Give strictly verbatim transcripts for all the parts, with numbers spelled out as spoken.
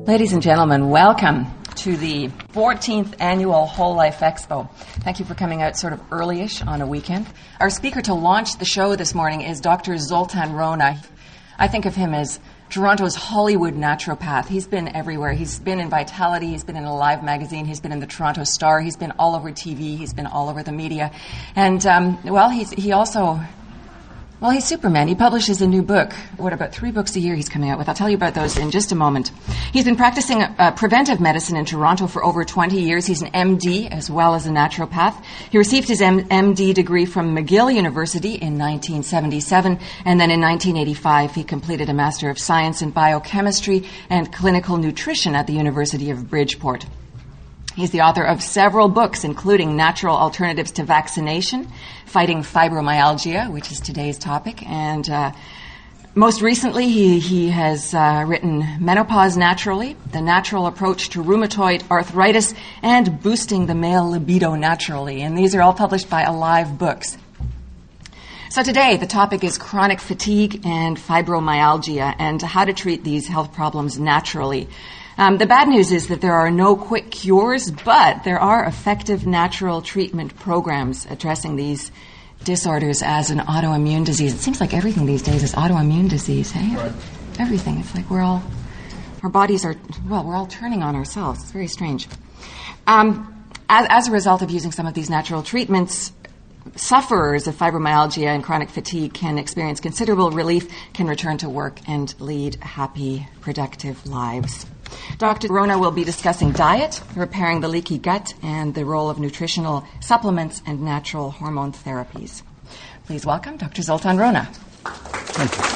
Ladies and gentlemen, welcome to the fourteenth Annual Whole Life Expo. Thank you for coming out sort of early-ish on a weekend. Our speaker to launch the show this morning is Doctor Zoltan Rona. I think of him as Toronto's Hollywood naturopath. He's been everywhere. He's been in Vitality, he's been in Alive magazine, he's been in the Toronto Star, he's been all over T V, he's been all over the media. And, um, well, he's, he also... Well, he's Superman. He publishes a new book. What, about three books a year he's coming out with? I'll tell you about those in just a moment. He's been practicing uh, preventive medicine in Toronto for over twenty years. He's an M D as well as a naturopath. He received his M- MD degree from McGill University in nineteen seventy-seven, and then in nineteen eighty-five he completed a Master of Science in Biochemistry and Clinical Nutrition at the University of Bridgeport. He's the author of several books, including Natural Alternatives to Vaccination, Fighting Fibromyalgia, which is today's topic, and uh, most recently he, he has uh, written Menopause Naturally, The Natural Approach to Rheumatoid Arthritis, and Boosting the Male Libido Naturally, and these are all published by Alive Books. So today the topic is chronic fatigue and fibromyalgia and how to treat these health problems naturally. Um, the bad news is that there are no quick cures, but there are effective natural treatment programs addressing these disorders as an autoimmune disease. It seems like everything these days is autoimmune disease, hey? Right. Everything. It's like we're all, our bodies are, well, we're all turning on ourselves. It's very strange. Um, as, as a result of using some of these natural treatments, sufferers of fibromyalgia and chronic fatigue can experience considerable relief, can return to work, and lead happy, productive lives. Doctor Rona will be discussing diet, repairing the leaky gut, and the role of nutritional supplements and natural hormone therapies. Please welcome Doctor Zoltan Rona. Thank you.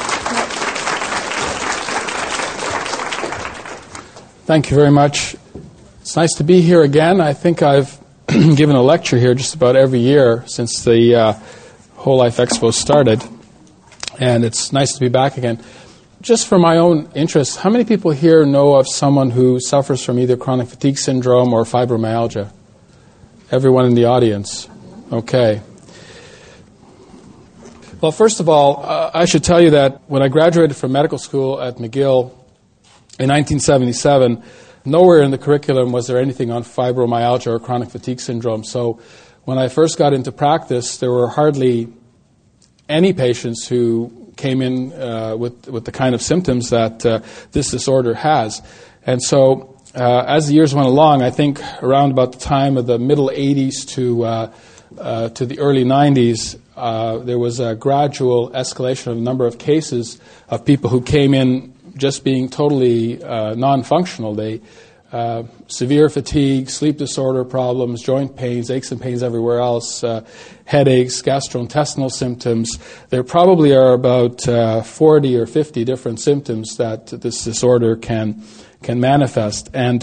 Thank you very much. It's nice to be here again. I think I've given a lecture here just about every year since the uh, Whole Life Expo started, and it's nice to be back again. Just for my own interest, how many people here know of someone who suffers from either chronic fatigue syndrome or fibromyalgia? Everyone in the audience. Okay. Well, first of all, uh, I should tell you that when I graduated from medical school at McGill in nineteen seventy-seven, nowhere in the curriculum was there anything on fibromyalgia or chronic fatigue syndrome. So when I first got into practice, there were hardly any patients who came in uh, with with the kind of symptoms that uh, this disorder has. And so uh, as the years went along, I think around about the time of the middle eighties to uh, uh, to the early nineties, uh, there was a gradual escalation of a number of cases of people who came in just being totally uh, non-functional. They Uh, severe fatigue, sleep disorder problems, joint pains, aches and pains everywhere else, uh, headaches, gastrointestinal symptoms. There probably are about uh, forty or fifty different symptoms that this disorder can can manifest. And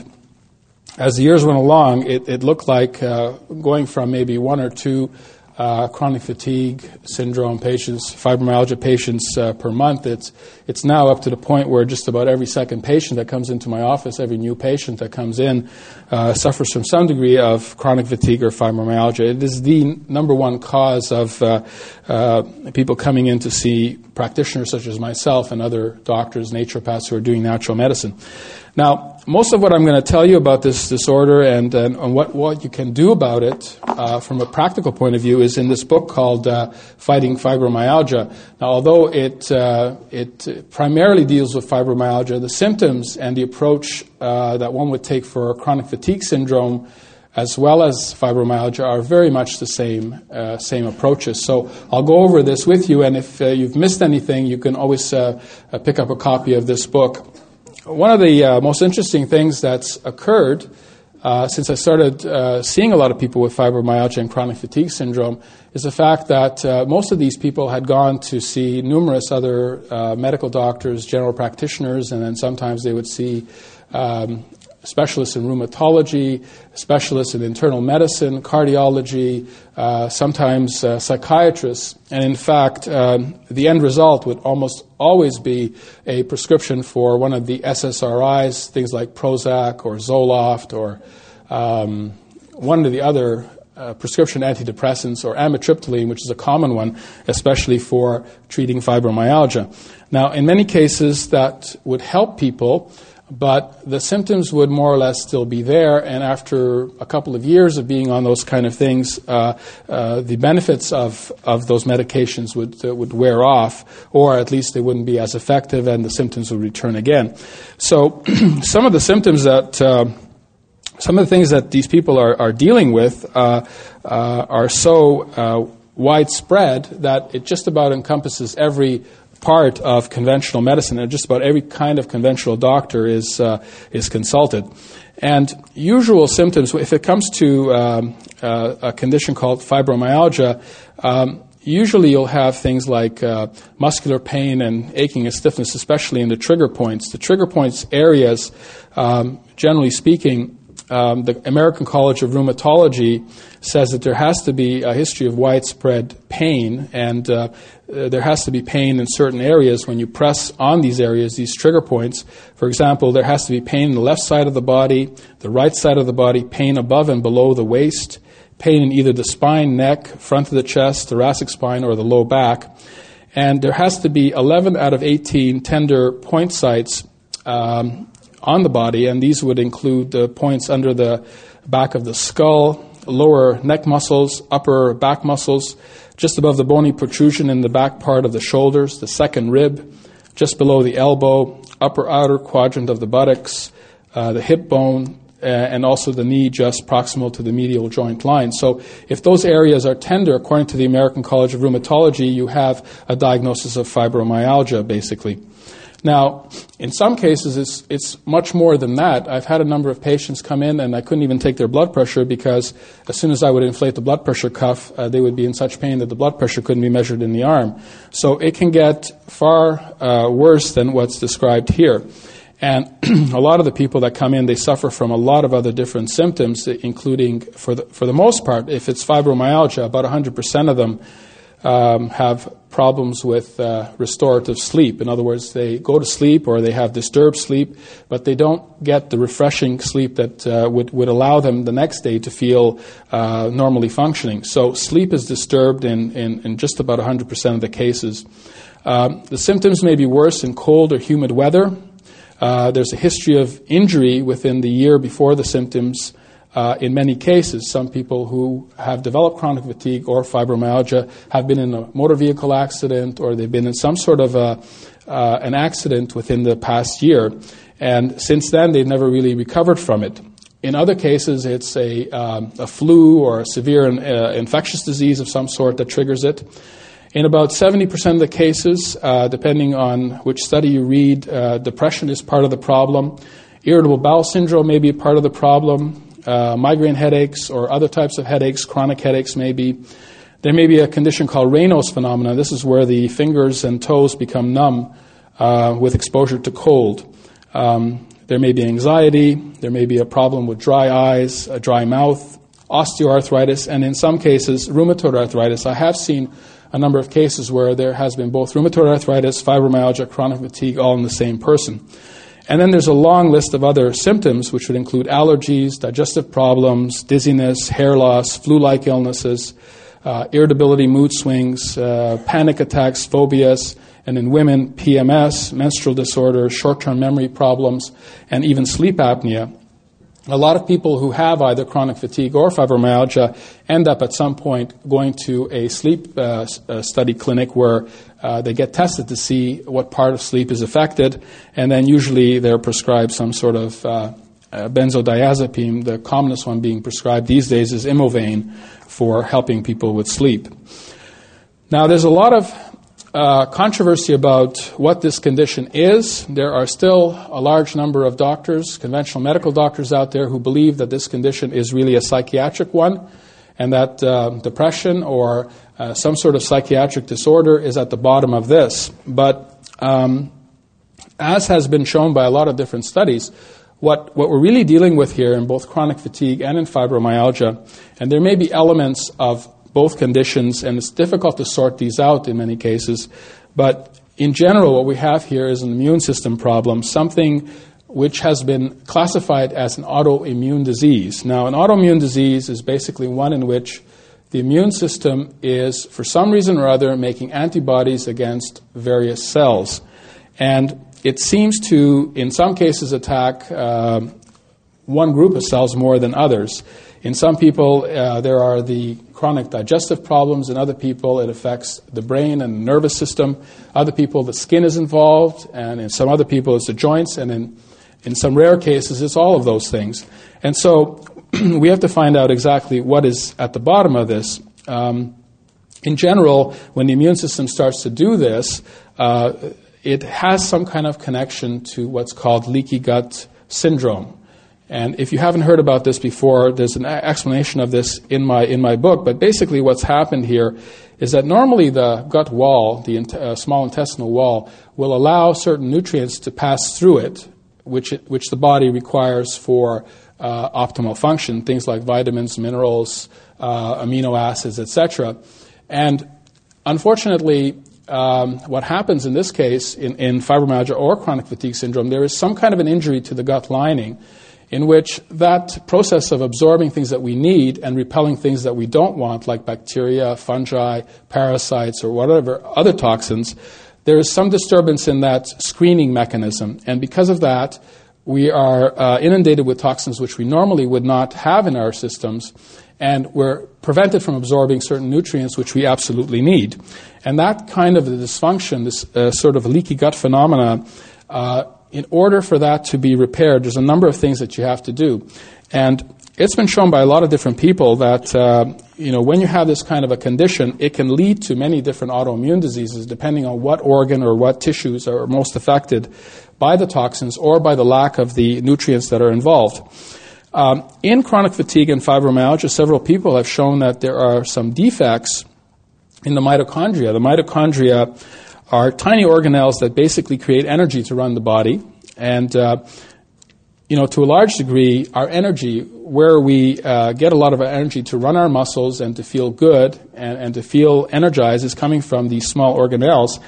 as the years went along, it, it looked like uh, going from maybe one or two Uh, chronic fatigue syndrome patients, fibromyalgia patients uh, per month. It's it's now up to the point where just about every second patient that comes into my office, every new patient that comes in, uh, suffers from some degree of chronic fatigue or fibromyalgia. It is the n- number one cause of uh, uh, people coming in to see practitioners such as myself and other doctors, naturopaths who are doing natural medicine. Now, most of what I'm going to tell you about this disorder and, and, and what, what you can do about it uh, from a practical point of view is in this book called uh, Fighting Fibromyalgia. Now, although it, uh, it primarily deals with fibromyalgia, the symptoms and the approach uh, that one would take for chronic fatigue syndrome as well as fibromyalgia are very much the same uh, same approaches. So I'll go over this with you, and if uh, you've missed anything, you can always uh, uh, pick up a copy of this book. One of the uh, most interesting things that's occurred uh, since I started uh, seeing a lot of people with fibromyalgia and chronic fatigue syndrome is the fact that uh, most of these people had gone to see numerous other uh, medical doctors, general practitioners, and then sometimes they would see um, specialists in rheumatology, specialists in internal medicine, cardiology, uh, sometimes uh, psychiatrists. And in fact, um, the end result would almost always be a prescription for one of the S S R Is, things like Prozac or Zoloft or um, one of the other uh, prescription antidepressants, or amitriptyline, which is a common one, especially for treating fibromyalgia. Now, in many cases, that would help people. but the symptoms would more or less still be there, and after a couple of years of being on those kind of things, uh, uh, the benefits of, of those medications would uh, would wear off, or at least they wouldn't be as effective, and the symptoms would return again. So some of the symptoms that, uh, some of the things that these people are, are dealing with uh, uh, are so uh, widespread that it just about encompasses every part of conventional medicine, and just about every kind of conventional doctor is uh, is consulted. And usual symptoms, if it comes to um, uh, a condition called fibromyalgia, um, usually you'll have things like uh, muscular pain and aching and stiffness, especially in the trigger points. The trigger points areas, um, generally speaking, Um, the American College of Rheumatology says that there has to be a history of widespread pain, and uh, uh, there has to be pain in certain areas when you press on these areas, these trigger points. For example, there has to be pain in the left side of the body, the right side of the body, pain above and below the waist, pain in either the spine, neck, front of the chest, thoracic spine, or the low back. And there has to be eleven out of eighteen tender point sites um, on the body, and these would include the points under the back of the skull, lower neck muscles, upper back muscles, just above the bony protrusion in the back part of the shoulders, the second rib, just below the elbow, upper outer quadrant of the buttocks, uh, the hip bone, uh, and also the knee just proximal to the medial joint line. So if those areas are tender, according to the American College of Rheumatology, you have a diagnosis of fibromyalgia, basically. Now, in some cases, it's it's much more than that. I've had a number of patients come in, and I couldn't even take their blood pressure because as soon as I would inflate the blood pressure cuff, uh, they would be in such pain that the blood pressure couldn't be measured in the arm. So it can get far uh, worse than what's described here. And a lot of the people that come in, they suffer from a lot of other different symptoms, including, for the, for the most part, if it's fibromyalgia, about one hundred percent of them Um, have problems with uh, restorative sleep. In other words, they go to sleep or they have disturbed sleep, but they don't get the refreshing sleep that uh, would, would allow them the next day to feel uh, normally functioning. So sleep is disturbed in, in, in just about one hundred percent of the cases. Um, the symptoms may be worse in cold or humid weather. Uh, there's a history of injury within the year before the symptoms. Uh, in many cases, some people who have developed chronic fatigue or fibromyalgia have been in a motor vehicle accident, or they've been in some sort of a, uh, an accident within the past year. And since then, they've never really recovered from it. In other cases, it's a, um, a flu or a severe uh, infectious disease of some sort that triggers it. In about seventy percent of the cases, uh, depending on which study you read, uh, depression is part of the problem. Irritable bowel syndrome may be part of the problem. Uh, migraine headaches or other types of headaches, chronic headaches maybe. There may be a condition called Raynaud's phenomenon. This is where the fingers and toes become numb uh, with exposure to cold. Um, there may be anxiety. There may be a problem with dry eyes, a dry mouth, osteoarthritis, and in some cases, rheumatoid arthritis. I have seen a number of cases where there has been both rheumatoid arthritis, fibromyalgia, chronic fatigue, all in the same person. And then there's a long list of other symptoms, which would include allergies, digestive problems, dizziness, hair loss, flu-like illnesses, uh, irritability, mood swings, uh, panic attacks, phobias, and in women, P M S, menstrual disorder, short-term memory problems, and even sleep apnea. A lot of people who have either chronic fatigue or fibromyalgia end up at some point going to a sleep uh, study clinic where uh, they get tested to see what part of sleep is affected, and then usually they're prescribed some sort of uh, uh, benzodiazepine. The commonest one being prescribed these days is Imovane for helping people with sleep. Now, there's a lot of Uh, controversy about what this condition is. There are still a large number of doctors, conventional medical doctors out there, who believe that this condition is really a psychiatric one, and that uh, depression or uh, some sort of psychiatric disorder is at the bottom of this. But um, as has been shown by a lot of different studies, what, what we're really dealing with here in both chronic fatigue and in fibromyalgia, and there may be elements of both conditions, and it's difficult to sort these out in many cases. But in general, what we have here is an immune system problem, something which has been classified as an autoimmune disease. Now, an autoimmune disease is basically one in which the immune system is, for some reason or other, making antibodies against various cells. And it seems to, in some cases, attack uh, one group of cells more than others. In some people, uh, there are the chronic digestive problems. In other people, it affects the brain and the nervous system. Other people, the skin is involved. And in some other people, it's the joints. And in, in some rare cases, it's all of those things. And so we have to find out exactly what is at the bottom of this. Um, in general, when the immune system starts to do this, uh, it has some kind of connection to what's called leaky gut syndrome. And if you haven't heard about this before, there's an explanation of this in my in my book. But basically what's happened here is that normally the gut wall, the uh, small intestinal wall, will allow certain nutrients to pass through it, which it, which the body requires for uh, optimal function, things like vitamins, minerals, uh, amino acids, et cetera. And unfortunately, um, what happens in this case, in, in fibromyalgia or chronic fatigue syndrome, there is some kind of an injury to the gut lining, in which that process of absorbing things that we need and repelling things that we don't want, like bacteria, fungi, parasites, or whatever other toxins, there is some disturbance in that screening mechanism. And because of that, we are uh, inundated with toxins which we normally would not have in our systems, and we're prevented from absorbing certain nutrients which we absolutely need. And that kind of a dysfunction, this uh, sort of leaky gut phenomena, uh, in order for that to be repaired, there's a number of things that you have to do. And it's been shown by a lot of different people that, uh, you know, when you have this kind of a condition, it can lead to many different autoimmune diseases depending on what organ or what tissues are most affected by the toxins or by the lack of the nutrients that are involved. Um, in chronic fatigue and fibromyalgia, several people have shown that there are some defects in the mitochondria. The mitochondria are tiny organelles that basically create energy to run the body. And, uh, you know, to a large degree, our energy, where we uh, get a lot of our energy to run our muscles and to feel good and, and to feel energized, is coming from these small organelles.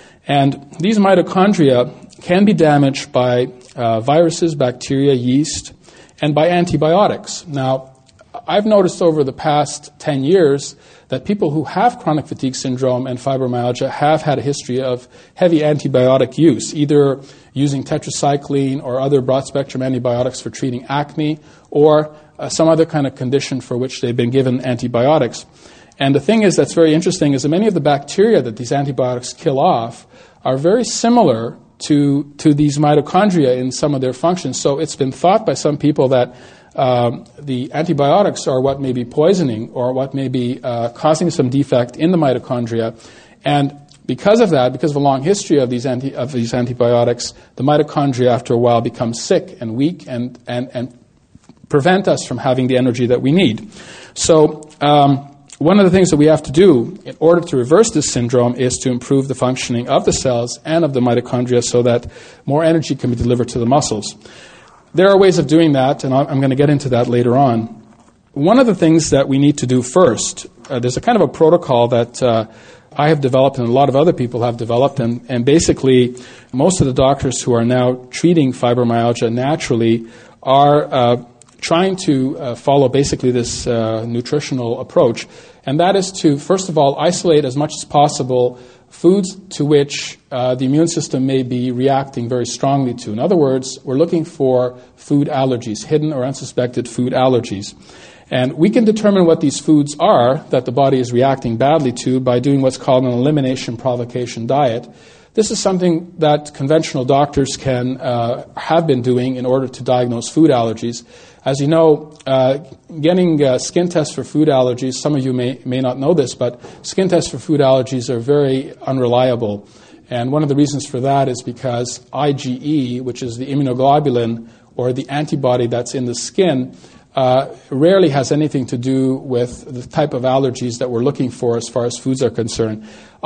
And these mitochondria can be damaged by uh, viruses, bacteria, yeast, and by antibiotics. Now, I've noticed over the past ten years that people who have chronic fatigue syndrome and fibromyalgia have had a history of heavy antibiotic use, either using tetracycline or other broad-spectrum antibiotics for treating acne, or uh, some other kind of condition for which they've been given antibiotics. And the thing is that's very interesting is that many of the bacteria that these antibiotics kill off are very similar to, to these mitochondria in some of their functions. So it's been thought by some people that Um, the antibiotics are what may be poisoning or what may be uh, causing some defect in the mitochondria. And because of that, because of a long history of these anti, of these antibiotics, the mitochondria after a while become sick and weak and, and, and prevent us from having the energy that we need. So um, one of the things that we have to do in order to reverse this syndrome is to improve the functioning of the cells and of the mitochondria so that more energy can be delivered to the muscles. There are ways of doing that, and I'm going to get into that later on. One of the things that we need to do first, uh, there's a kind of a protocol that uh, I have developed and a lot of other people have developed, and, and basically most of the doctors who are now treating fibromyalgia naturally are uh, trying to uh, follow basically this uh, nutritional approach, and that is to, first of all, isolate as much as possible foods to which uh, the immune system may be reacting very strongly to. In other words, we're looking for food allergies, hidden or unsuspected food allergies. And we can determine what these foods are that the body is reacting badly to by doing what's called an elimination provocation diet. This is something that conventional doctors can uh, have been doing in order to diagnose food allergies. As you know, uh, getting uh, skin tests for food allergies, some of you may, may not know this, but skin tests for food allergies are very unreliable. And one of the reasons for that is because IgE, which is the immunoglobulin or the antibody that's in the skin, uh, rarely has anything to do with the type of allergies that we're looking for as far as foods are concerned.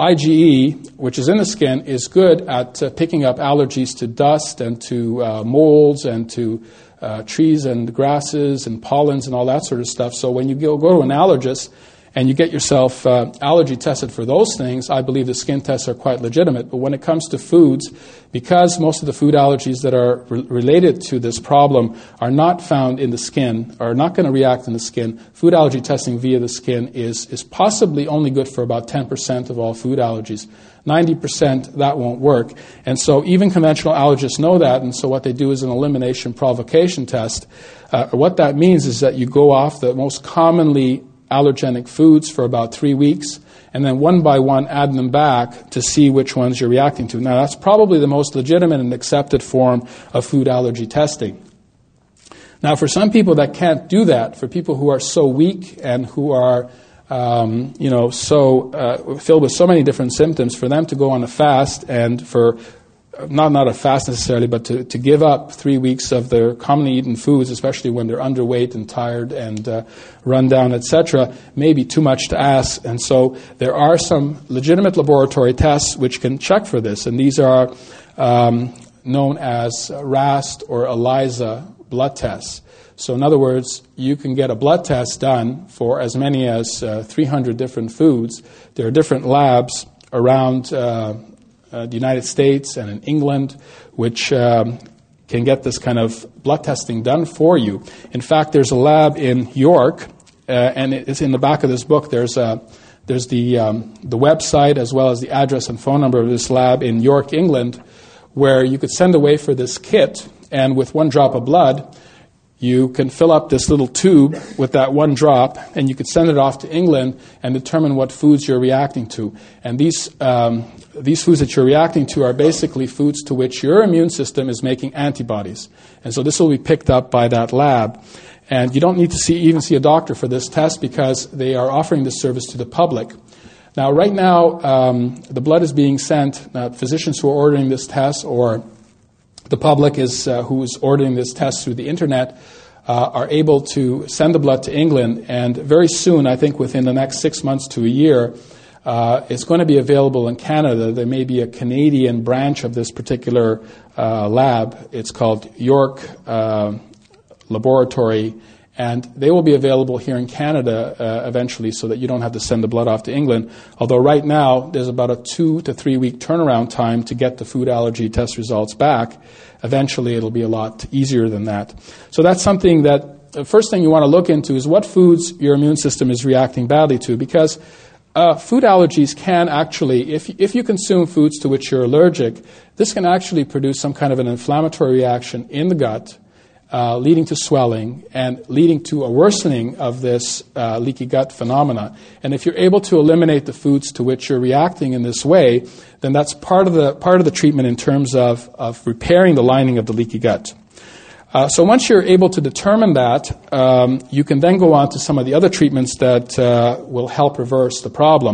IgE, which is in the skin, is good at uh, picking up allergies to dust and to uh, molds and to uh, trees and grasses and pollens and all that sort of stuff. So when you go, go to an allergist and you get yourself uh, allergy tested for those things, I believe the skin tests are quite legitimate. But when it comes to foods, because most of the food allergies that are re- related to this problem are not found in the skin, are not going to react in the skin, food allergy testing via the skin is, is possibly only good for about ten percent of all food allergies. ninety percent, that won't work. And so even conventional allergists know that, and so what they do is an elimination provocation test. Uh, what that means is that you go off the most commonly allergenic foods for about three weeks, and then one by one add them back to see which ones you're reacting to. Now, that's probably the most legitimate and accepted form of food allergy testing. Now, for some people that can't do that, for people who are so weak and who are Um, you know, so uh, filled with so many different symptoms, for them to go on a fast and for, not not a fast necessarily, but to, to give up three weeks of their commonly eaten foods, especially when they're underweight and tired and uh, run down, et cetera, may be too much to ask. And so there are some legitimate laboratory tests which can check for this, and these are um, known as RAST or ELISA blood tests. So in other words, you can get a blood test done for as many as uh, three hundred different foods. There are different labs around uh, uh, the United States and in England which um, can get this kind of blood testing done for you. In fact, there's a lab in York, uh, and it's in the back of this book. There's a there's the um, the website as well as the address and phone number of this lab in York, England, where you could send away for this kit, and with one drop of blood, you can fill up this little tube with that one drop, and you could send it off to England and determine what foods you're reacting to. And these um, these foods that you're reacting to are basically foods to which your immune system is making antibodies. And so this will be picked up by that lab. And you don't need to see even see a doctor for this test because they are offering this service to the public. Now, right now, um, the blood is being sent. Uh, physicians who are ordering this test, or the public is uh, who is ordering this test through the internet, uh, are able to send the blood to England, and very soon, I think within the next six months to a year, uh, it's going to be available in Canada. There may be a Canadian branch of this particular uh, lab. It's called York uh, Laboratory, and they will be available here in Canada uh, eventually, so that you don't have to send the blood off to England. Although right now, there's about a two to three week turnaround time to get the food allergy test results back. Eventually, it'll be a lot easier than that. So that's something that the first thing you want to look into is what foods your immune system is reacting badly to, because uh, food allergies can actually, if, if you consume foods to which you're allergic, this can actually produce some kind of an inflammatory reaction in the gut, Uh, leading to swelling and leading to a worsening of this uh, leaky gut phenomena. And if you're able to eliminate the foods to which you're reacting in this way, then that's part of the part of the treatment in terms of, of repairing the lining of the leaky gut. Uh, so once you're able to determine that, um, you can then go on to some of the other treatments that uh, will help reverse the problem.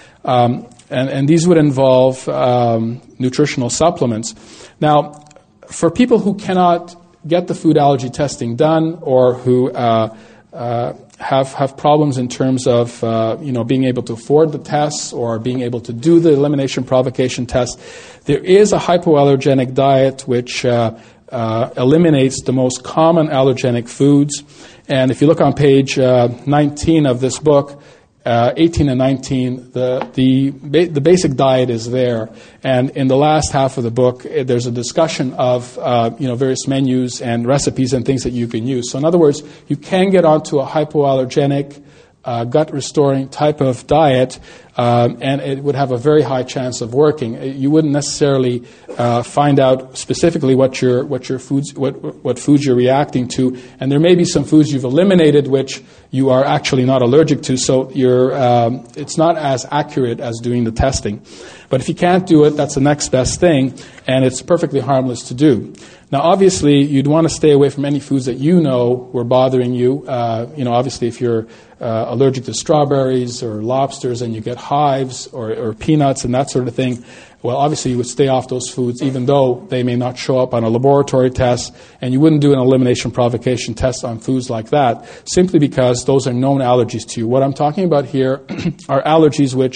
Um, and, and these would involve um, nutritional supplements. Now, for people who cannot get the food allergy testing done, or who uh, uh, have have problems in terms of uh, you know being able to afford the tests or being able to do the elimination provocation test, there is a hypoallergenic diet which uh, uh, eliminates the most common allergenic foods. And if you look on page uh, nineteen of this book, Uh, eighteen and nineteen, the the ba- the basic diet is there, and in the last half of the book, uh, there's a discussion of uh, you know various menus and recipes and things that you can use. So in other words, you can get onto a hypoallergenic, uh, gut restoring type of diet, um, and it would have a very high chance of working. You wouldn't necessarily uh, find out specifically what your what your foods what what foods you're reacting to, and there may be some foods you've eliminated which you are actually not allergic to, so you're, um, it's not as accurate as doing the testing. But if you can't do it, that's the next best thing, and it's perfectly harmless to do. Now, obviously, you'd want to stay away from any foods that you know were bothering you. Uh, you know, obviously, if you're uh, allergic to strawberries or lobsters and you get hives, or, or peanuts and that sort of thing, well, obviously, you would stay off those foods, even though they may not show up on a laboratory test, and you wouldn't do an elimination provocation test on foods like that, simply because those are known allergies to you. What I'm talking about here are allergies which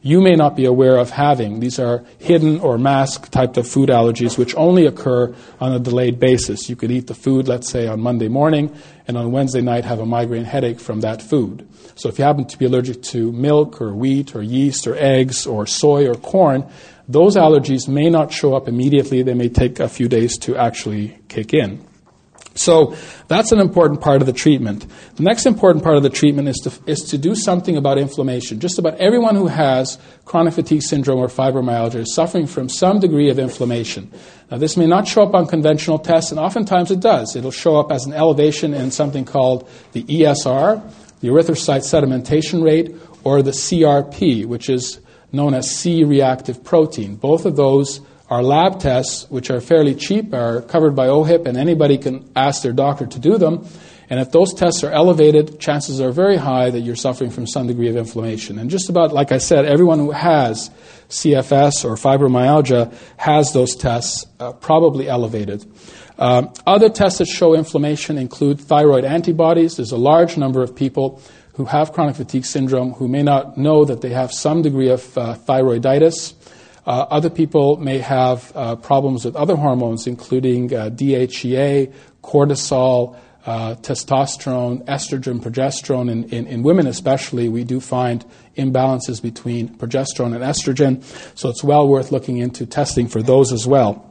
you may not be aware of having. These are hidden or masked type of food allergies which only occur on a delayed basis. You could eat the food, let's say, on Monday morning, and on Wednesday night have a migraine headache from that food. So if you happen to be allergic to milk or wheat or yeast or eggs or soy or corn, those allergies may not show up immediately. They may take a few days to actually kick in. So that's an important part of the treatment. The next important part of the treatment is to, is to do something about inflammation. Just about everyone who has chronic fatigue syndrome or fibromyalgia is suffering from some degree of inflammation. Now, this may not show up on conventional tests, and oftentimes it does. It'll show up as an elevation in something called the E S R, the erythrocyte sedimentation rate, or the C R P, which is known as C-reactive protein. Both of those are lab tests, which are fairly cheap, are covered by O H I P, and anybody can ask their doctor to do them. And if those tests are elevated, chances are very high that you're suffering from some degree of inflammation. And just about, like I said, everyone who has C F S or fibromyalgia has those tests uh, probably elevated. Um, other tests that show inflammation include thyroid antibodies. There's a large number of people who have chronic fatigue syndrome who may not know that they have some degree of uh, thyroiditis. Uh, other people may have uh, problems with other hormones, including uh, D H E A, cortisol, uh, testosterone, estrogen, progesterone. In, in, in women especially, we do find imbalances between progesterone and estrogen, so it's well worth looking into testing for those as well.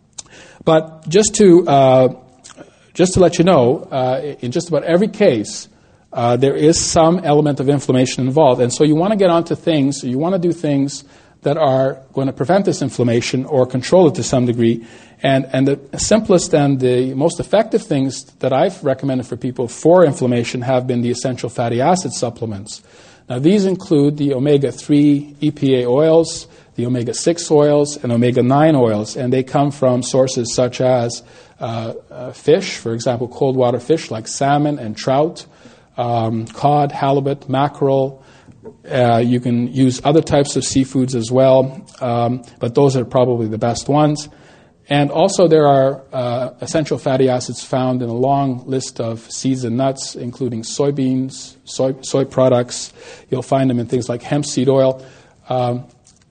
But just to uh, just to let you know, uh, in just about every case, uh, there is some element of inflammation involved, and so you want to get onto things, you want to do things that are going to prevent this inflammation or control it to some degree. And, and the simplest and the most effective things that I've recommended for people for inflammation have been the essential fatty acid supplements. Now, these include the omega three E P A oils, the omega six oils, and omega nine oils, and they come from sources such as uh, uh, fish, for example, cold water fish like salmon and trout, um, cod, halibut, mackerel. Uh, you can use other types of seafoods as well, um, but those are probably the best ones. And also there are uh, essential fatty acids found in a long list of seeds and nuts, including soybeans, soy, soy products. You'll find them in things like hemp seed oil. Um,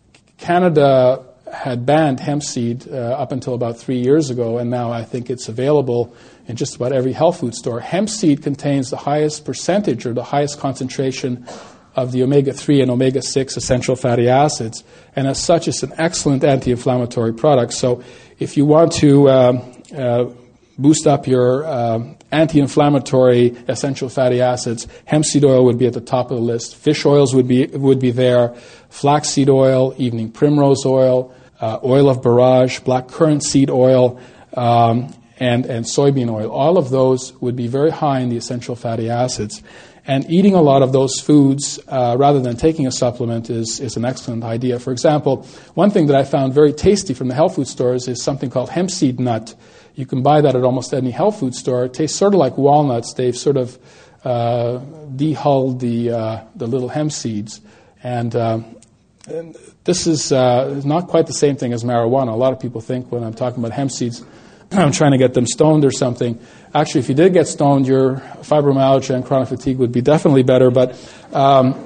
Canada had banned hemp seed uh, up until about three years ago, and now I think it's available in just about every health food store. Hemp seed contains the highest percentage or the highest concentration of the omega three and omega six essential fatty acids, and as such it's an excellent anti-inflammatory product. So if you want to uh, uh, boost up your uh, anti-inflammatory essential fatty acids, hemp seed oil would be at the top of the list. Fish oils would be would be there, flaxseed oil, evening primrose oil, uh, oil of borage, black currant seed oil, um, and, and soybean oil. All of those would be very high in the essential fatty acids. And eating a lot of those foods uh, rather than taking a supplement is, is an excellent idea. For example, one thing that I found very tasty from the health food stores is something called hemp seed nut. You can buy that at almost any health food store. It tastes sort of like walnuts. They've sort of uh, dehulled the, uh, the little hemp seeds. And, uh, and this is uh, not quite the same thing as marijuana. A lot of people think when I'm talking about hemp seeds, I'm trying to get them stoned or something. Actually, if you did get stoned, your fibromyalgia and chronic fatigue would be definitely better, but um,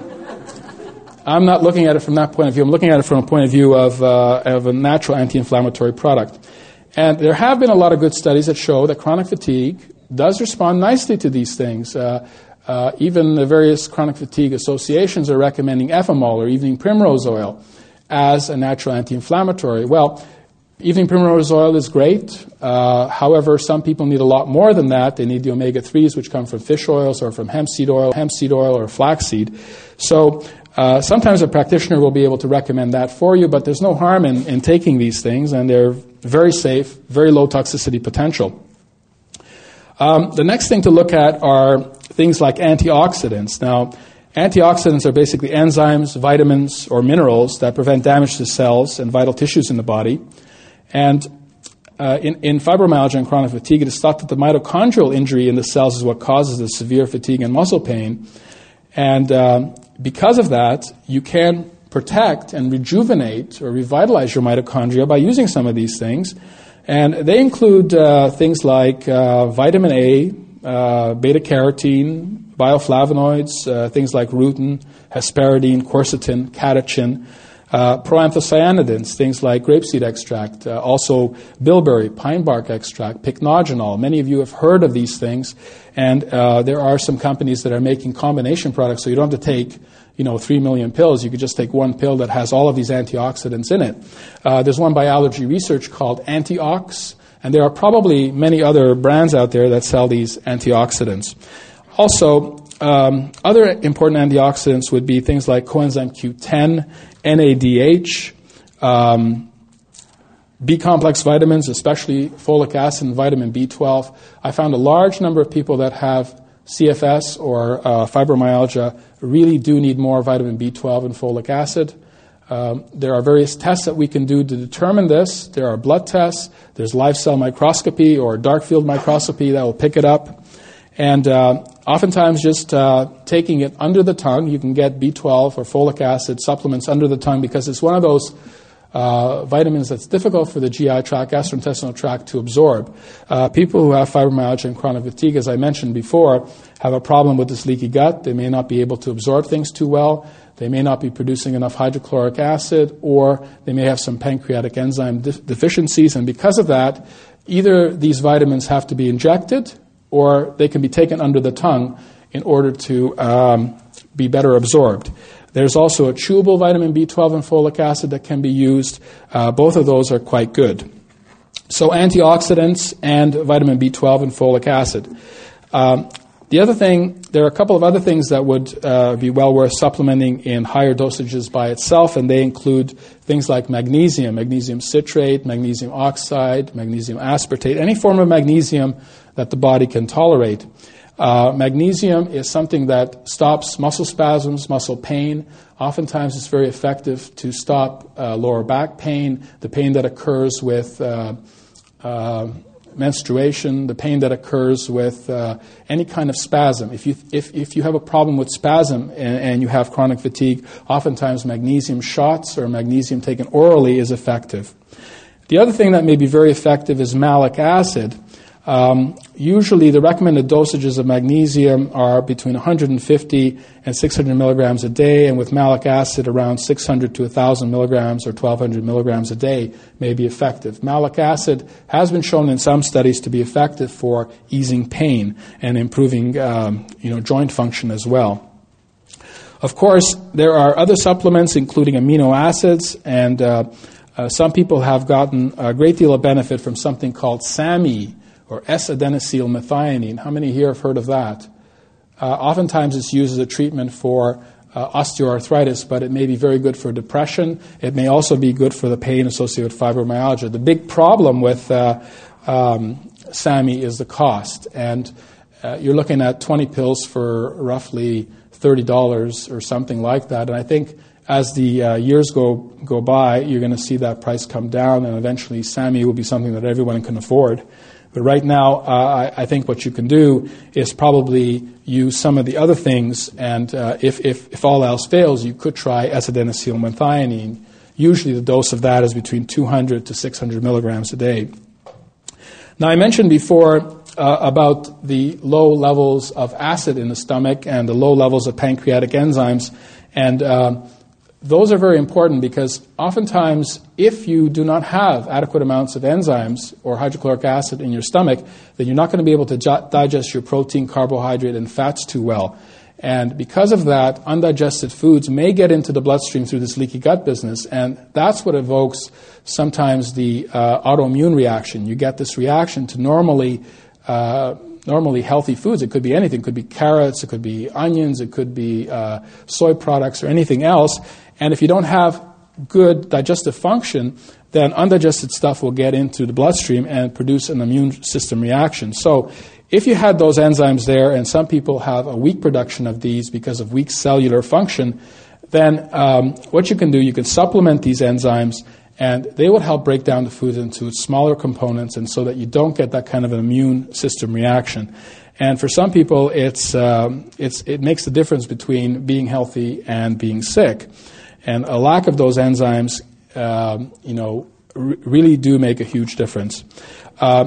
I'm not looking at it from that point of view. I'm looking at it from a point of view of, uh, of a natural anti-inflammatory product. And there have been a lot of good studies that show that chronic fatigue does respond nicely to these things. Uh, uh, even the various chronic fatigue associations are recommending Efamol or evening primrose oil as a natural anti-inflammatory. Well, evening primrose oil is great. Uh, however, some people need a lot more than that. They need the omega threes, which come from fish oils or from hemp seed oil, hemp seed oil or flaxseed. So uh, sometimes a practitioner will be able to recommend that for you, but there's no harm in, in taking these things, and they're very safe, very low toxicity potential. Um, the next thing to look at are things like antioxidants. Now, antioxidants are basically enzymes, vitamins, or minerals that prevent damage to cells and vital tissues in the body. And uh, in, in fibromyalgia and chronic fatigue, it is thought that the mitochondrial injury in the cells is what causes the severe fatigue and muscle pain. And uh, because of that, you can protect and rejuvenate or revitalize your mitochondria by using some of these things. And they include uh, things like uh, vitamin A, uh, beta-carotene, bioflavonoids, uh, things like rutin, hesperidine, quercetin, catechin, uh, proanthocyanidins, things like grapeseed extract, uh, also bilberry, pine bark extract, pycnogenol. Many of you have heard of these things, and uh, there are some companies that are making combination products, so you don't have to take you know, three million pills. You could just take one pill that has all of these antioxidants in it. Uh, there's one by Allergy Research called Antiox, and there are probably many other brands out there that sell these antioxidants. Also, um, other important antioxidants would be things like coenzyme Q ten, N A D H, um, B-complex vitamins, especially folic acid and vitamin B twelve. I found a large number of people that have C F S or uh, fibromyalgia really do need more vitamin B twelve and folic acid. Um, there are various tests that we can do to determine this. There are blood tests. There's live cell microscopy or dark field microscopy that will pick it up. And uh, oftentimes just uh, taking it under the tongue, you can get B twelve or folic acid supplements under the tongue because it's one of those Uh, vitamins that's difficult for the G I tract, gastrointestinal tract to absorb. Uh, people who have fibromyalgia and chronic fatigue, as I mentioned before, have a problem with this leaky gut. They may not be able to absorb things too well. They may not be producing enough hydrochloric acid, or they may have some pancreatic enzyme de- deficiencies. And because of that, either these vitamins have to be injected, or they can be taken under the tongue in order to um, be better absorbed. There's also a chewable vitamin B twelve and folic acid that can be used. Uh, both of those are quite good. So antioxidants and vitamin B twelve and folic acid. Um, the other thing, there are a couple of other things that would uh, be well worth supplementing in higher dosages by itself, and they include things like magnesium, magnesium citrate, magnesium oxide, magnesium aspartate, any form of magnesium that the body can tolerate. Uh, magnesium is something that stops muscle spasms, muscle pain. Oftentimes it's very effective to stop uh, lower back pain, the pain that occurs with uh, uh, menstruation, the pain that occurs with uh, any kind of spasm. If you if, if you have a problem with spasm and, and you have chronic fatigue, oftentimes magnesium shots or magnesium taken orally is effective. The other thing that may be very effective is malic acid. Um, usually the recommended dosages of magnesium are between one hundred fifty and six hundred milligrams a day, and with malic acid around six hundred to one thousand milligrams or twelve hundred milligrams a day may be effective. Malic acid has been shown in some studies to be effective for easing pain and improving um, you know, joint function as well. Of course, there are other supplements including amino acids, and uh, uh, some people have gotten a great deal of benefit from something called SAMe, or S-adenosylmethionine. How many here have heard of that? Uh, oftentimes it's used as a treatment for uh, osteoarthritis, but it may be very good for depression. It may also be good for the pain associated with fibromyalgia. The big problem with uh, um, SAMe is the cost, and uh, you're looking at twenty pills for roughly thirty dollars or something like that, and I think as the uh, years go go by, you're going to see that price come down, and eventually SAMe will be something that everyone can afford. But right now, uh, I, I think what you can do is probably use some of the other things, and uh, if, if, if all else fails, you could try S-adenosylmethionine. Usually the dose of that is between two hundred to six hundred milligrams a day. Now, I mentioned before uh, about the low levels of acid in the stomach and the low levels of pancreatic enzymes, and uh, those are very important because oftentimes if you do not have adequate amounts of enzymes or hydrochloric acid in your stomach, then you're not going to be able to ju- digest your protein, carbohydrate, and fats too well. And because of that, undigested foods may get into the bloodstream through this leaky gut business, and that's what evokes sometimes the uh, autoimmune reaction. You get this reaction to normally uh, normally healthy foods. It could be anything. It could be carrots, it could be onions, it could be uh, soy products or anything else. And if you don't have good digestive function, then undigested stuff will get into the bloodstream and produce an immune system reaction. So if you had those enzymes there, and some people have a weak production of these because of weak cellular function, then um, what you can do, you can supplement these enzymes, and they would help break down the food into smaller components, and so that you don't get that kind of an immune system reaction. And for some people, it's, um, it's it makes the difference between being healthy and being sick. And a lack of those enzymes, um, you know, r- really do make a huge difference. Uh,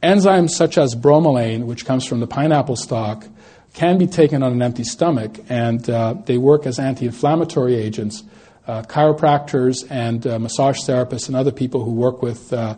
enzymes such as bromelain, which comes from the pineapple stalk, can be taken on an empty stomach, and uh, they work as anti-inflammatory agents. Uh, chiropractors and uh, massage therapists and other people who work with uh,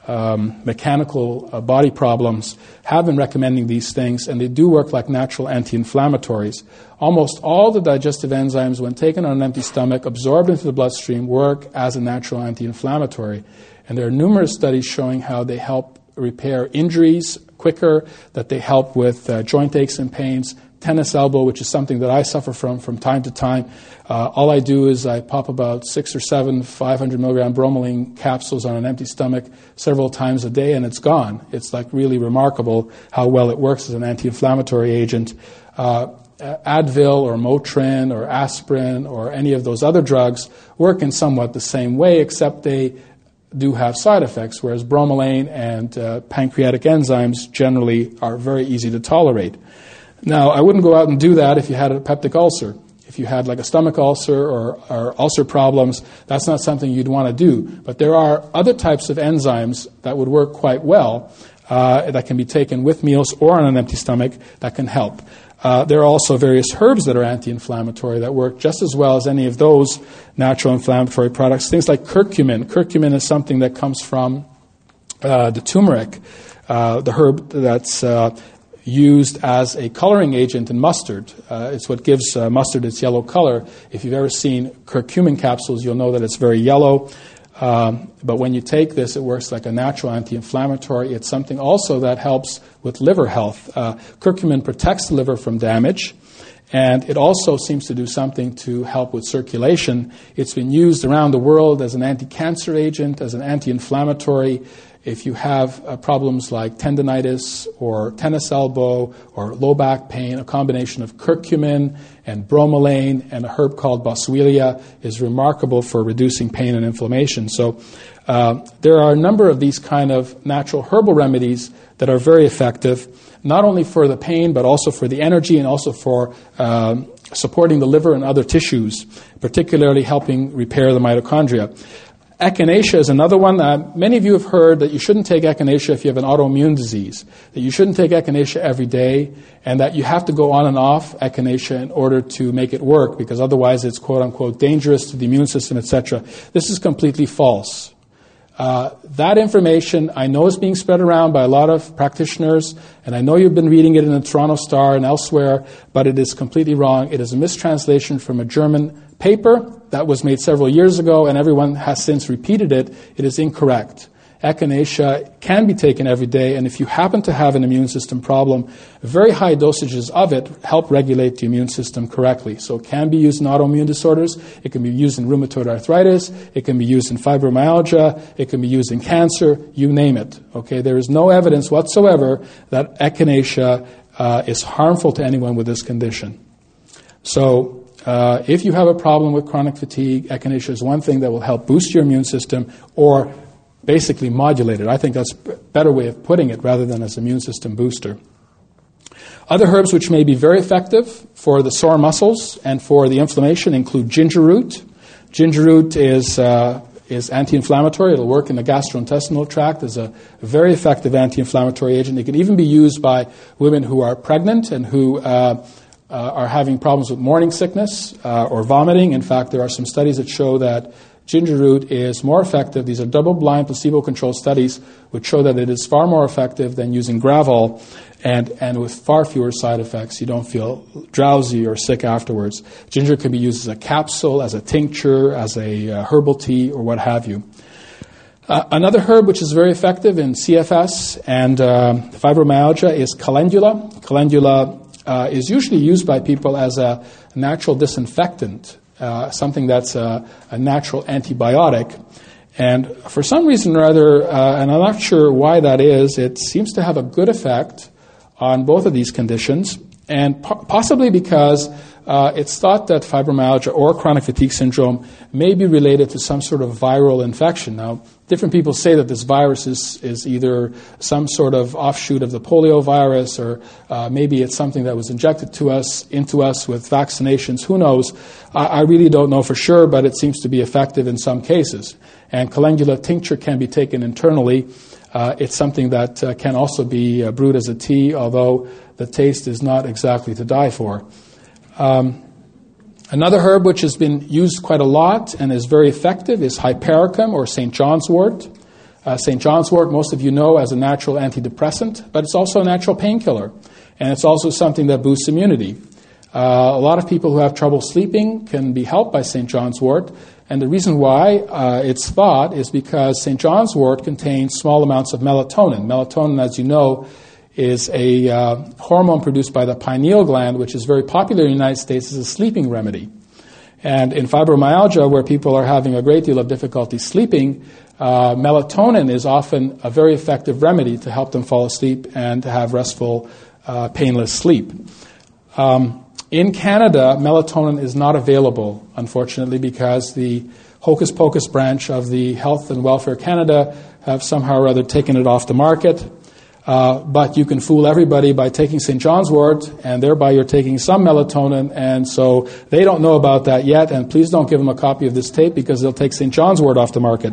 um, mechanical uh, body problems have been recommending these things, and they do work like natural anti-inflammatories. Almost all the digestive enzymes, when taken on an empty stomach, absorbed into the bloodstream, work as a natural anti-inflammatory. And there are numerous studies showing how they help repair injuries quicker, that they help with uh, joint aches and pains, tennis elbow, which is something that I suffer from from time to time. Uh, all I do is I pop about six or seven five hundred milligram bromelain capsules on an empty stomach several times a day, and it's gone. It's like really remarkable how well it works as an anti-inflammatory agent. Uh, Advil or Motrin or aspirin or any of those other drugs work in somewhat the same way, except they do have side effects, whereas bromelain and uh, pancreatic enzymes generally are very easy to tolerate. Now, I wouldn't go out and do that if you had a peptic ulcer. If you had like a stomach ulcer or, or ulcer problems, that's not something you'd want to do. But there are other types of enzymes that would work quite well uh, that can be taken with meals or on an empty stomach that can help. Uh, there are also various herbs that are anti-inflammatory that work just as well as any of those natural inflammatory products. Things like curcumin. Curcumin is something that comes from uh, the turmeric, uh, the herb that's uh, used as a coloring agent in mustard. Uh, it's what gives uh, mustard its yellow color. If you've ever seen curcumin capsules, you'll know that it's very yellow. Um, but when you take this, it works like a natural anti-inflammatory. It's something also that helps with liver health. Uh, curcumin protects the liver from damage, and it also seems to do something to help with circulation. It's been used around the world as an anti-cancer agent, as an anti-inflammatory. If you have uh, problems like tendinitis or tennis elbow or low back pain, a combination of curcumin and bromelain and a herb called boswellia is remarkable for reducing pain and inflammation. So uh, there are a number of these kind of natural herbal remedies that are very effective, not only for the pain but also for the energy and also for uh, supporting the liver and other tissues, particularly helping repair the mitochondria. Echinacea is another one. Uh, many of you have heard that you shouldn't take echinacea if you have an autoimmune disease, that you shouldn't take echinacea every day, and that you have to go on and off echinacea in order to make it work, because otherwise it's quote-unquote dangerous to the immune system, et cetera. This is completely false. Uh, that information I know is being spread around by a lot of practitioners, and I know you've been reading it in the Toronto Star and elsewhere, but it is completely wrong. It is a mistranslation from a German paper that was made several years ago, and everyone has since repeated it. It is incorrect. Echinacea can be taken every day, and if you happen to have an immune system problem, very high dosages of it help regulate the immune system correctly. So it can be used in autoimmune disorders, it can be used in rheumatoid arthritis, it can be used in fibromyalgia, it can be used in cancer, you name it. Okay, there is no evidence whatsoever that echinacea uh, is harmful to anyone with this condition. So Uh, if you have a problem with chronic fatigue, echinacea is one thing that will help boost your immune system or basically modulate it. I think that's a better way of putting it rather than as an immune system booster. Other herbs which may be very effective for the sore muscles and for the inflammation include ginger root. Ginger root is uh, is anti-inflammatory. It'll work in the gastrointestinal tract as a very effective anti-inflammatory agent. It can even be used by women who are pregnant and who uh, Uh, are having problems with morning sickness uh, or vomiting. In fact, there are some studies that show that ginger root is more effective. These are double-blind, placebo-controlled studies which show that it is far more effective than using Gravol, and, and with far fewer side effects. You don't feel drowsy or sick afterwards. Ginger can be used as a capsule, as a tincture, as a uh, herbal tea, or what have you. Uh, another herb which is very effective in C F S and uh, fibromyalgia is calendula. Calendula Uh, is usually used by people as a natural disinfectant, uh, something that's a, a natural antibiotic. And for some reason or other, uh, and I'm not sure why that is, it seems to have a good effect on both of these conditions, and po- possibly because uh, it's thought that fibromyalgia or chronic fatigue syndrome may be related to some sort of viral infection. Now, different people say that this virus is, is either some sort of offshoot of the polio virus, or uh, maybe it's something that was injected to us, into us with vaccinations. Who knows? I, I really don't know for sure, but it seems to be effective in some cases. And calendula tincture can be taken internally. Uh, it's something that uh, can also be uh, brewed as a tea, although the taste is not exactly to die for. Um, another herb which has been used quite a lot and is very effective is hypericum, or Saint John's wort. Uh, Saint John's wort, most of you know as a natural antidepressant, but it's also a natural painkiller. And it's also something that boosts immunity. Uh, a lot of people who have trouble sleeping can be helped by Saint John's wort. And the reason why uh, it's thought is because Saint John's wort contains small amounts of melatonin. Melatonin, as you know, is a uh, hormone produced by the pineal gland, which is very popular in the United States as a sleeping remedy. And in fibromyalgia, where people are having a great deal of difficulty sleeping, uh, melatonin is often a very effective remedy to help them fall asleep and to have restful, uh, painless sleep. Um, in Canada, melatonin is not available, unfortunately, because the Hocus Pocus branch of the Health and Welfare Canada have somehow or other taken it off the market. Uh, but you can fool everybody by taking Saint John's wort, and thereby you're taking some melatonin, and so they don't know about that yet, and please don't give them a copy of this tape because they'll take Saint John's wort off the market.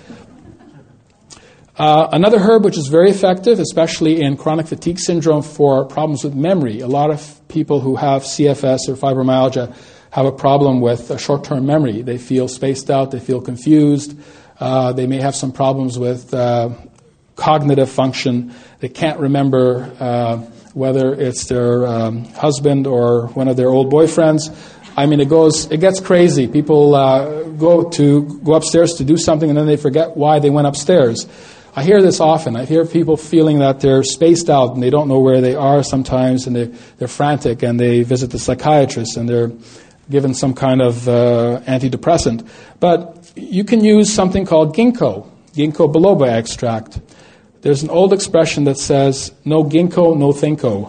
Uh, another herb which is very effective, especially in chronic fatigue syndrome for problems with memory. A lot of people who have C F S or fibromyalgia have a problem with a short-term memory. They feel spaced out, they feel confused, uh, they may have some problems with uh, cognitive function. They can't remember uh, whether it's their um, husband or one of their old boyfriends. I mean, it goes, it gets crazy. People uh, go to go upstairs to do something, and then they forget why they went upstairs. I hear this often. I hear people feeling that they're spaced out and they don't know where they are sometimes, and they, they're frantic, and they visit the psychiatrist and they're given some kind of uh, antidepressant. But you can use something called ginkgo, ginkgo biloba extract. There's an old expression that says, no ginkgo, no thinko.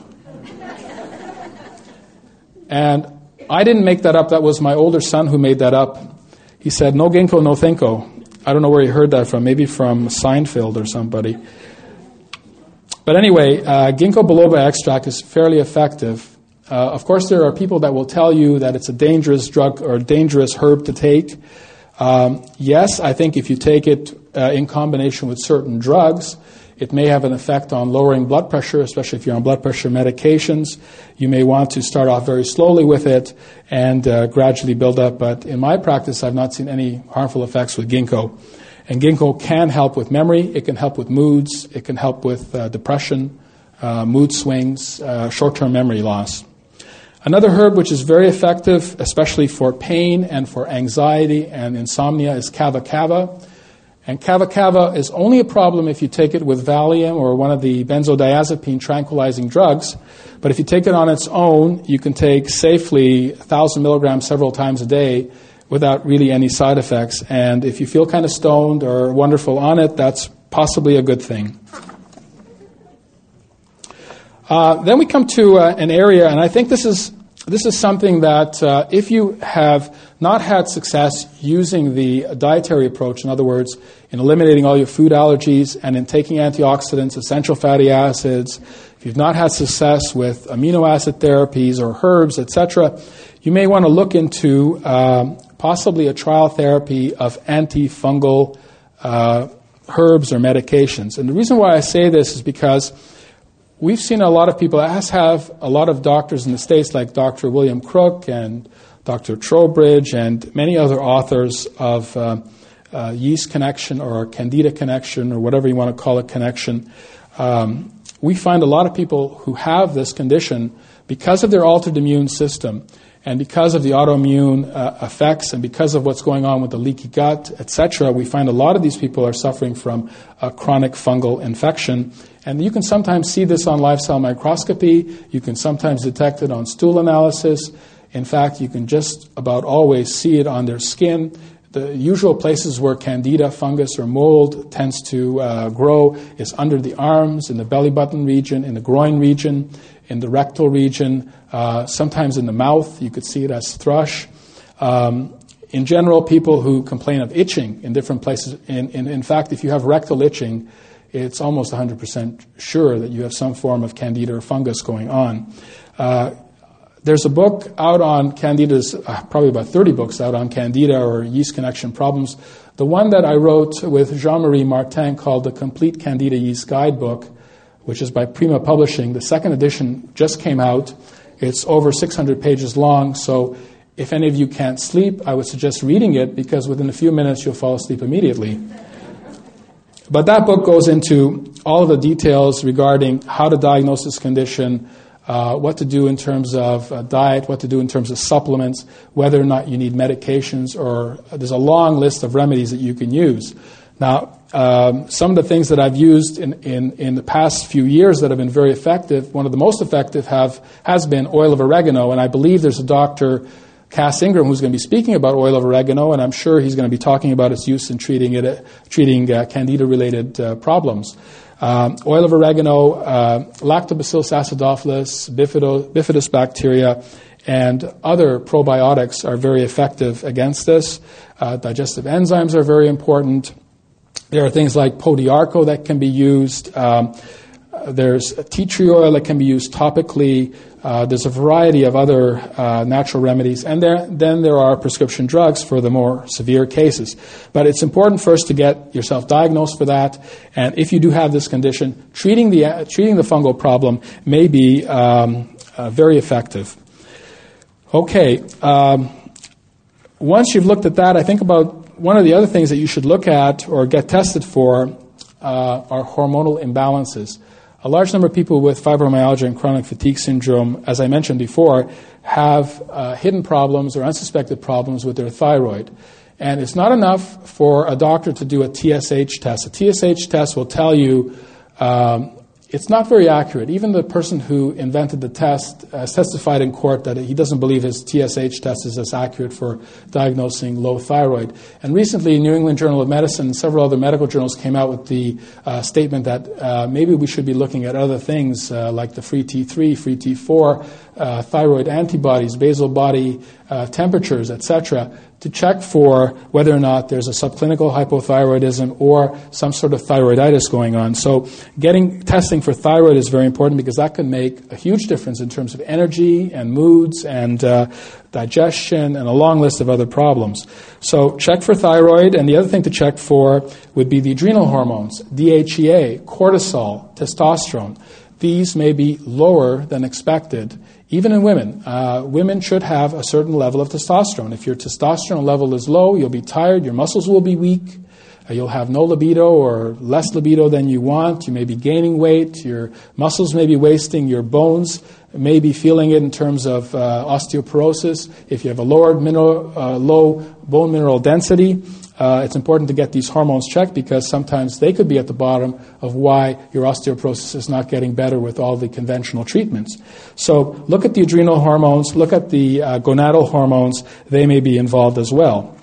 And I didn't make that up. That was my older son who made that up. He said, no ginkgo, no thinko. I don't know where he heard that from, maybe from Seinfeld or somebody. But anyway, uh, ginkgo biloba extract is fairly effective. Uh, of course, there are people that will tell you that it's a dangerous drug or dangerous herb to take. Um, yes, I think if you take it uh, in combination with certain drugs, it may have an effect on lowering blood pressure, especially if you're on blood pressure medications. You may want to start off very slowly with it and uh, gradually build up. But in my practice, I've not seen any harmful effects with ginkgo. And ginkgo can help with memory. It can help with moods. It can help with uh, depression, uh, mood swings, uh, short-term memory loss. Another herb which is very effective, especially for pain and for anxiety and insomnia, is kava kava. And kava kava is only a problem if you take it with Valium or one of the benzodiazepine tranquilizing drugs. But if you take it on its own, you can take safely one thousand milligrams several times a day without really any side effects. And if you feel kind of stoned or wonderful on it, that's possibly a good thing. Uh, then we come to uh, an area, and I think this is this is something that uh, if you have not had success using the dietary approach, in other words, in eliminating all your food allergies and in taking antioxidants, essential fatty acids, if you've not had success with amino acid therapies or herbs, et cetera, you may want to look into um, possibly a trial therapy of antifungal uh, herbs or medications. And the reason why I say this is because we've seen a lot of people, as have a lot of doctors in the States, like Doctor William Crook and Doctor Trowbridge and many other authors of uh, uh, yeast connection or candida connection or whatever you want to call it connection. Um, we find a lot of people who have this condition because of their altered immune system and because of the autoimmune uh, effects and because of what's going on with the leaky gut, et cetera. We find a lot of these people are suffering from a chronic fungal infection. And you can sometimes see this on live cell microscopy. You can sometimes detect it on stool analysis. In fact, you can just about always see it on their skin. The usual places where candida, fungus, or mold tends to uh, grow is under the arms, in the belly button region, in the groin region, in the rectal region, uh, sometimes in the mouth. You could see it as thrush. Um, in general, people who complain of itching in different places, in, in, in fact, if you have rectal itching, it's almost one hundred percent sure that you have some form of candida or fungus going on. Uh, there's a book out on candidas, uh, probably about thirty books out on candida or yeast connection problems The one that I wrote with Jean-Marie Martin called The Complete Candida Yeast Guidebook, which is by Prima Publishing, the second edition just came out. It's over six hundred pages long, so if any of you can't sleep, I would suggest reading it, because within a few minutes you'll fall asleep immediately. But that book goes into all of the details regarding how to diagnose this condition, uh, what to do in terms of uh, diet, what to do in terms of supplements, whether or not you need medications, or uh, there's a long list of remedies that you can use. Now, um, some of the things that I've used in, in, in the past few years that have been very effective, one of the most effective have has been oil of oregano, and I believe there's a doctor, Cass Ingram, who's going to be speaking about oil of oregano, and I'm sure he's going to be talking about its use in treating it, uh, treating uh, candida-related uh, problems. Um, oil of oregano, uh, Lactobacillus acidophilus, bifido, bifidus bacteria, and other probiotics are very effective against this. Uh, digestive enzymes are very important. There are things like Podiarco that can be used. Um, there's tea tree oil that can be used topically. Uh, there's a variety of other uh, natural remedies. And there, then there are prescription drugs for the more severe cases. But it's important first to get yourself diagnosed for that. And if you do have this condition, treating the, uh, treating the fungal problem may be um, uh, very effective. Okay. Um, once you've looked at that, I think about one of the other things that you should look at or get tested for uh, are hormonal imbalances. A large number of people with fibromyalgia and chronic fatigue syndrome, as I mentioned before, have uh, hidden problems or unsuspected problems with their thyroid. And it's not enough for a doctor to do a T S H test. A T S H test will tell you um, it's not very accurate. Even the person who invented the test has testified in court that he doesn't believe his T S H test is as accurate for diagnosing low thyroid. And recently, New England Journal of Medicine and several other medical journals came out with the uh, statement that uh, maybe we should be looking at other things uh, like the free T three, free T four, uh, thyroid antibodies, basal body uh, temperatures, et cetera, to check for whether or not there's a subclinical hypothyroidism or some sort of thyroiditis going on. So getting testing for thyroid is very important, because that can make a huge difference in terms of energy and moods and uh, digestion and a long list of other problems. So check for thyroid, and the other thing to check for would be the adrenal hormones, D H E A, cortisol, testosterone. These may be lower than expected. Even in women, uh, women should have a certain level of testosterone. If your testosterone level is low, you'll be tired, your muscles will be weak, uh, you'll have no libido or less libido than you want, you may be gaining weight, your muscles may be wasting, your bones may be feeling it in terms of uh, osteoporosis. If you have a lowered mineral, uh, low bone mineral density, Uh, it's important to get these hormones checked, because sometimes they could be at the bottom of why your osteoporosis is not getting better with all the conventional treatments. So look at the adrenal hormones, look at the uh, gonadal hormones. They may be involved as well.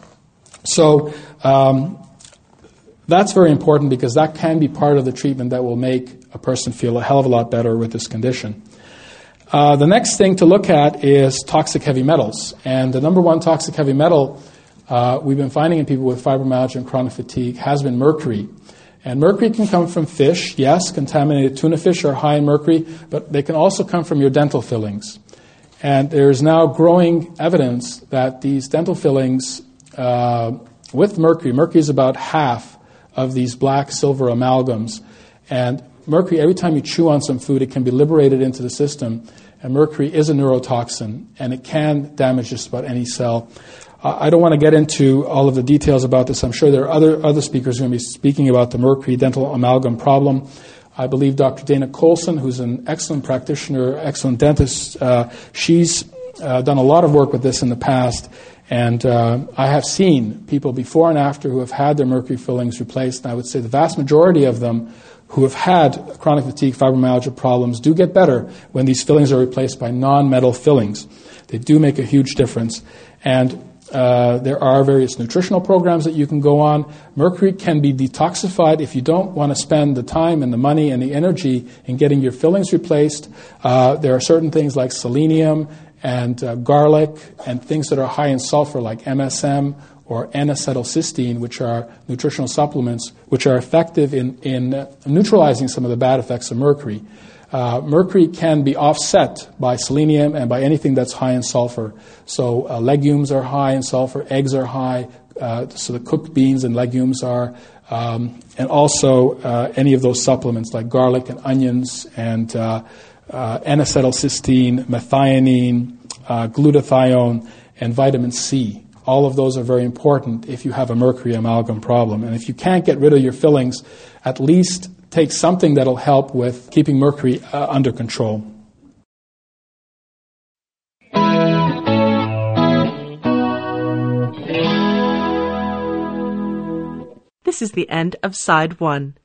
So um, that's very important, because that can be part of the treatment that will make a person feel a hell of a lot better with this condition. Uh, the next thing to look at is toxic heavy metals. And the number one toxic heavy metal Uh, we've been finding in people with fibromyalgia and chronic fatigue has been mercury. And mercury can come from fish. Yes, contaminated tuna fish are high in mercury, but they can also come from your dental fillings. And there is now growing evidence that these dental fillings uh, with mercury, mercury is about half of these black silver amalgams. And mercury, every time you chew on some food, it can be liberated into the system. And mercury is a neurotoxin, and it can damage just about any cell. I don't want to get into all of the details about this. I'm sure there are other other speakers who are going to be speaking about the mercury dental amalgam problem. I believe Doctor Dana Colson, who's an excellent practitioner, excellent dentist, uh, she's uh, done a lot of work with this in the past. And uh, I have seen people before and after who have had their mercury fillings replaced. And I would say the vast majority of them who have had chronic fatigue, fibromyalgia problems do get better when these fillings are replaced by non-metal fillings. They do make a huge difference. And Uh, there are various nutritional programs that you can go on. Mercury can be detoxified if you don't want to spend the time and the money and the energy in getting your fillings replaced. Uh, there are certain things like selenium and uh, garlic and things that are high in sulfur like M S M or N-acetylcysteine, which are nutritional supplements, which are effective in, in uh, neutralizing some of the bad effects of mercury. Uh, mercury can be offset by selenium and by anything that's high in sulfur. So uh, legumes are high in sulfur, eggs are high, uh, so the cooked beans and legumes are, um, and also uh, any of those supplements like garlic and onions and uh, uh, N-acetylcysteine, methionine, uh, glutathione, and vitamin C. All of those are very important if you have a mercury amalgam problem. And if you can't get rid of your fillings, at least take something that'll help with keeping mercury uh, under control. This is the end of Side one.